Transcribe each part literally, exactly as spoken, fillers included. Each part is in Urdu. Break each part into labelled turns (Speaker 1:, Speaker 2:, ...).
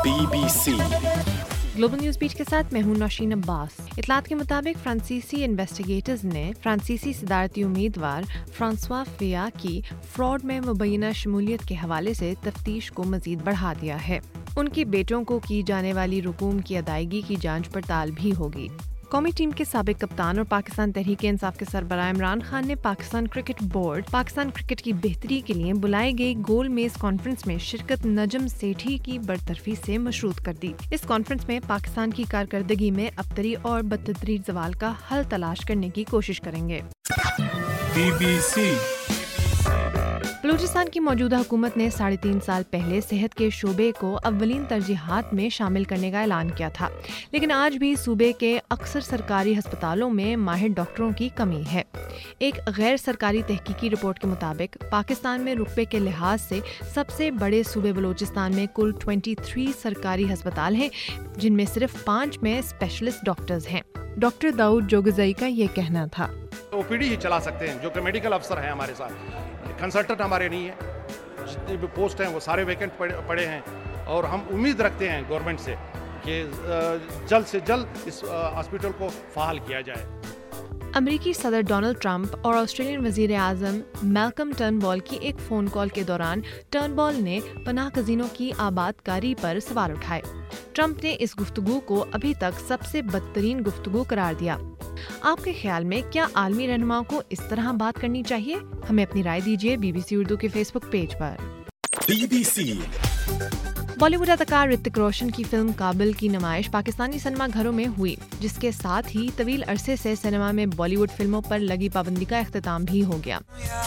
Speaker 1: Be B C
Speaker 2: global news beat کے ساتھ میں ہوں نوشین عباس۔ اطلاعات کے مطابق فرانسیسی انویسٹیگیٹرز نے فرانسیسی صدارتی امیدوار فرانسوا فیا کی فراڈ میں مبینہ شمولیت کے حوالے سے تفتیش کو مزید بڑھا دیا ہے۔ ان کے بیٹوں کو کی جانے والی رقوم کی ادائیگی کی جانچ پڑتال بھی ہوگی۔ قومی ٹیم کے سابق کپتان اور پاکستان تحریک انصاف کے سربراہ عمران خان نے Pakistan cricket board Pakistan cricket کی بہتری کے لیے بلائی گئی گول میز کانفرنس میں شرکت نجم سیٹھی کی برطرفی سے مشروط کر دی۔ اس کانفرنس میں پاکستان کی کارکردگی میں ابتری اور بدتدریج زوال کا حل تلاش کرنے کی کوشش کریں گے۔
Speaker 1: بی بی سی
Speaker 2: بلوچستان کی موجودہ حکومت نے ساڑھے تین سال پہلے صحت کے شعبے کو اولین ترجیحات میں شامل کرنے کا اعلان کیا تھا، لیکن آج بھی صوبے کے اکثر سرکاری ہسپتالوں میں ماہر ڈاکٹروں کی کمی ہے۔ ایک غیر سرکاری تحقیقی رپورٹ کے مطابق پاکستان میں رقبے کے لحاظ سے سب سے بڑے صوبے بلوچستان میں کل تیئیس سرکاری ہسپتال ہیں، جن میں صرف پانچ میں اسپیشلسٹ ڈاکٹرز ہیں۔ ڈاکٹر داؤد جوگزئی کا یہ کہنا تھا۔
Speaker 3: او پی ڈی ہی چلا سکتے ہیں، جو کہ میڈیکل افسر ہیں ہمارے ساتھ، کنسلٹنٹ ہمارے نہیں ہیں، جتنے بھی پوسٹ ہیں وہ سارے ویکنٹ پڑے ہیں، اور ہم امید رکھتے ہیں گورنمنٹ سے کہ جلد سے جلد اس ہاسپٹل کو فعال کیا جائے۔
Speaker 2: امریکی صدر ڈونلڈ ٹرمپ اور آسٹریلین وزیر اعظم میلکم ٹرنبال کی ایک فون کال کے دوران ٹرنبال نے پناہ گزینوں کی آباد کاری پر سوال اٹھائے۔ ٹرمپ نے اس گفتگو کو ابھی تک سب سے بدترین گفتگو قرار دیا۔ آپ کے خیال میں کیا عالمی رہنماؤں کو اس طرح بات کرنی چاہیے؟ ہمیں اپنی رائے دیجیے بی بی سی اردو کے فیس بک پیج پر۔
Speaker 1: B B C
Speaker 2: Bollywood اداکار رتک روشن کی فلم قابل کی نمائش پاکستانی سنیما گھروں میں ہوئی، جس کے ساتھ ہی طویل عرصے سے سنیما میں بالی ووڈ فلموں پر لگی پابندی کا اختتام بھی ہو گیا۔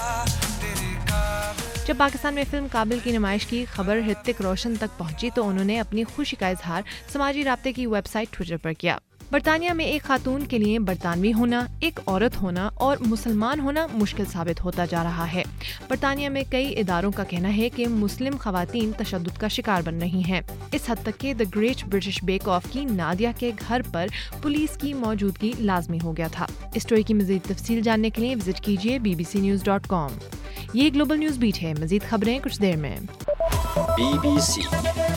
Speaker 2: جب پاکستان میں فلم قابل کی نمائش کی خبر رتک روشن تک پہنچی تو انہوں نے اپنی خوشی کا اظہار سماجی رابطے کی ویب سائٹ ٹویٹر پر کیا۔ برطانیہ میں ایک خاتون کے لیے برطانوی ہونا، ایک عورت ہونا اور مسلمان ہونا مشکل ثابت ہوتا جا رہا ہے۔ برطانیہ میں کئی اداروں کا کہنا ہے کہ مسلم خواتین تشدد کا شکار بن رہی ہیں، اس حد تک کہ the great British bake off کی نادیہ کے گھر پر پولیس کی موجودگی لازمی ہو گیا تھا۔ اس اسٹوری کی مزید تفصیل جاننے کے لیے وزٹ کیجیے B B C news dot com. یہ گلوبل نیوز بیٹ ہے، مزید خبریں کچھ دیر میں۔
Speaker 1: Be B C